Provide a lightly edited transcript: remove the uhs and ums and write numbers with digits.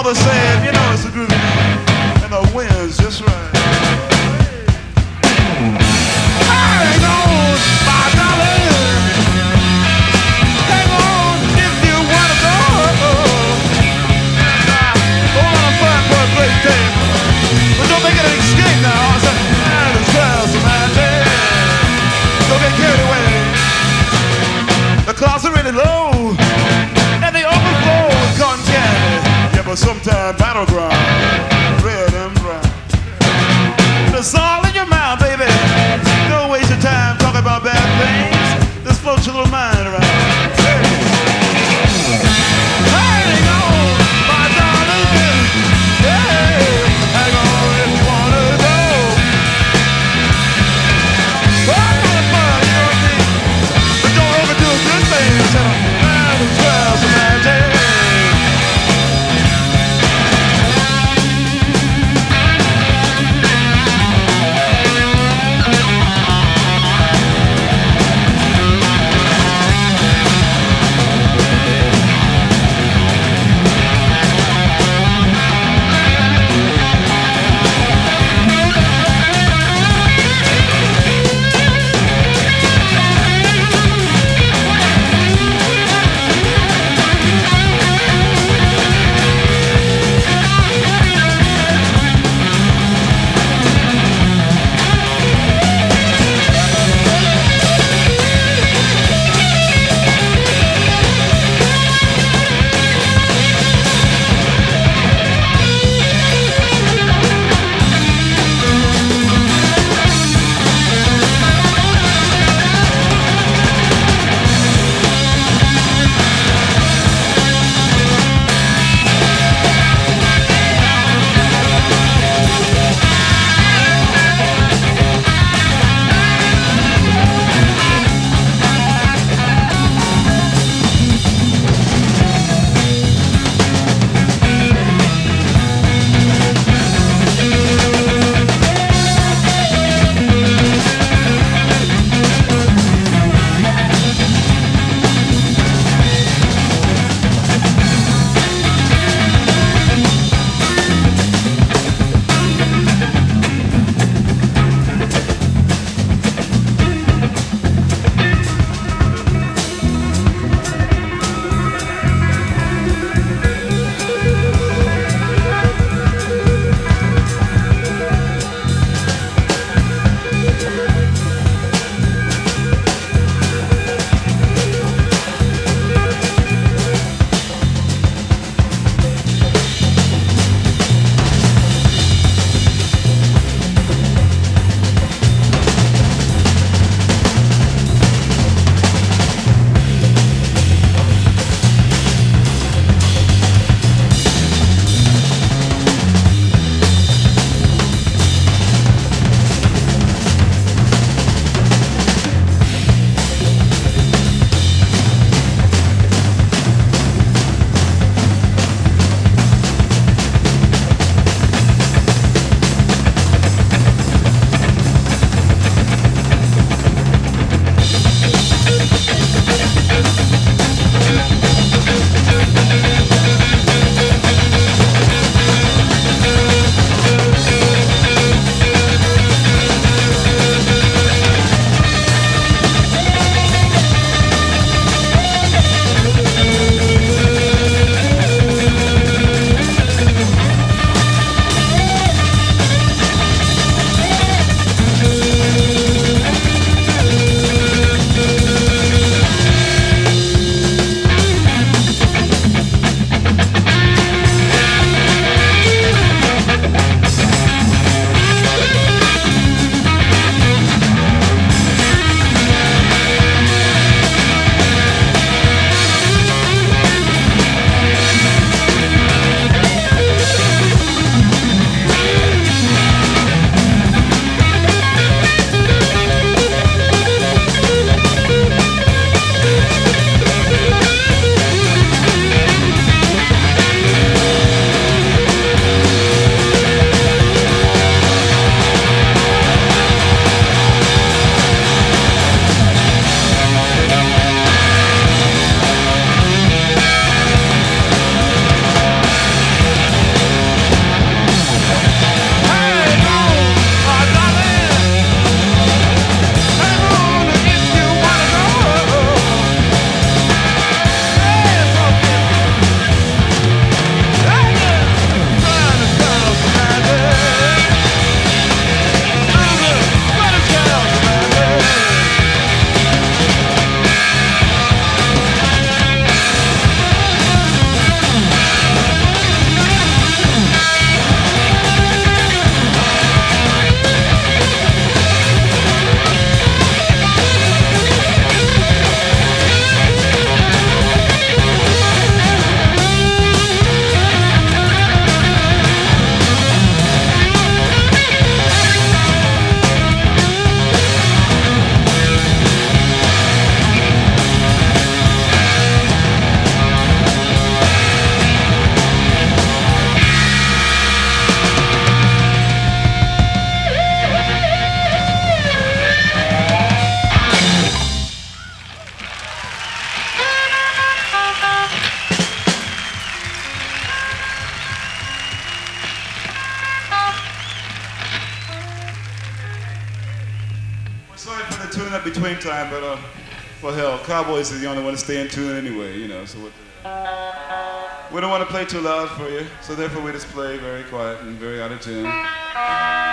all the same, you know it's a groove, and the wind's just right. Hang on, my darling. Hang on if you wanna go. Go on a fun for a great day, but don't make it an escape now. I said, man, it's just a magic. Don't get carried away. The clouds are really low, and they overflow with cotton candy. Yeah, but sometimes battleground, red and brown. It's all in your mind, baby. Don't waste your time talking about bad things. Just float your little mind around. Hey. Hang on, my darling. Hey, hang on if you wanna go. Oh, a lot of fun, you know what I mean? But don't overdo a good thing. Man, it's just a magic. in between time, but well, hell, Cowboys is the only one to stay in tune anyway, you know. So we don't want to play too loud for you, so therefore we just play very quiet and very out of tune.